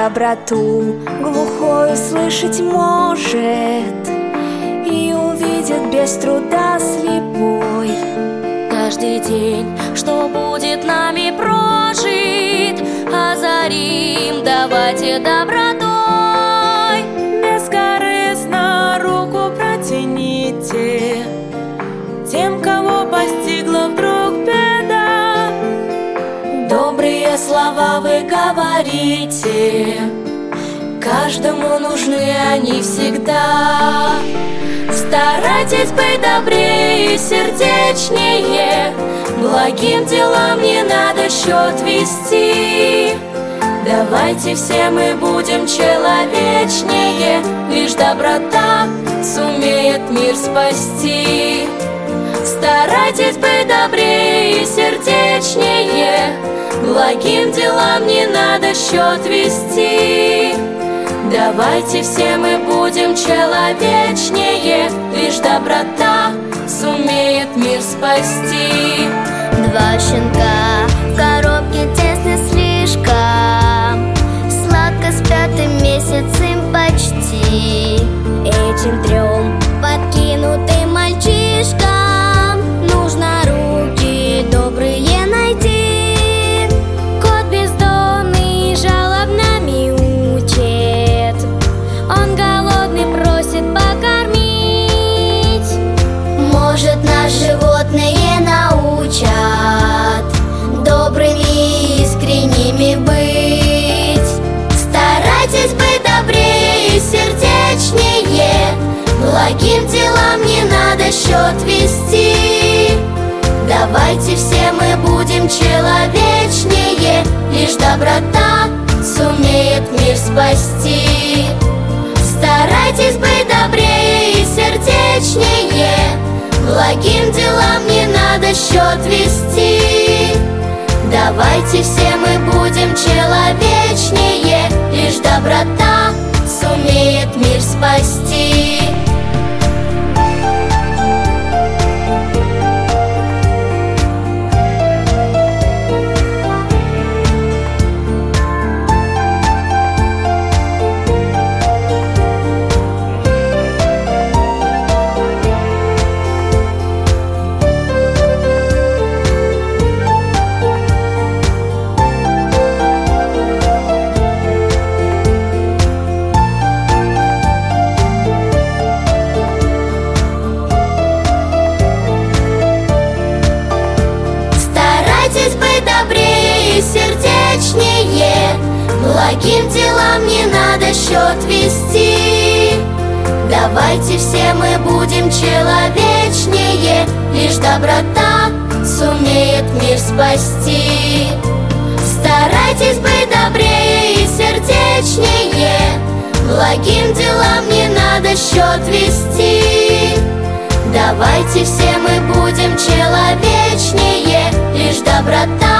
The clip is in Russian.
доброту глухой услышать может, и увидит без труда слепой. Каждый день, что будет нами прожит, озарим, давайте добротой. Бескорыстно руку протяните тем, кого постигла вдруг беда. Добрые слова вы говорите, каждому нужны они всегда. Старайтесь быть добрее и сердечнее, благим делам не надо счет вести. Давайте все мы будем человечнее, лишь доброта сумеет мир спасти. Старайтесь быть добрее и сердечнее, благим делам не надо счет вести. Давайте все мы будем человечнее, лишь доброта сумеет мир спасти. Два щенка в коробке тесной слишком, сладко спят и месяц им почти. Этим трем подкинутым мальчишкам нужно руки добрые найти. Кот бездомный жалобно мяучит, он голодный просит покормить. Может, нас животные научат добрыми и искренними быть. Старайтесь быть добрее и сердечнее, благим делам не надо счет вести. Давайте все мы будем человечнее, лишь доброта сумеет мир спасти. Старайтесь быть добрее и сердечнее, благим делам не надо счет вести. Давайте все мы будем человечнее, лишь доброта сумеет мир спасти. Сердечнее, благим делам не надо счет вести. Давайте все мы будем человечнее, лишь доброта сумеет мир спасти. Старайтесь быть добрее и сердечнее, благим делам не надо счет вести. Давайте все мы будем человечнее, лишь доброта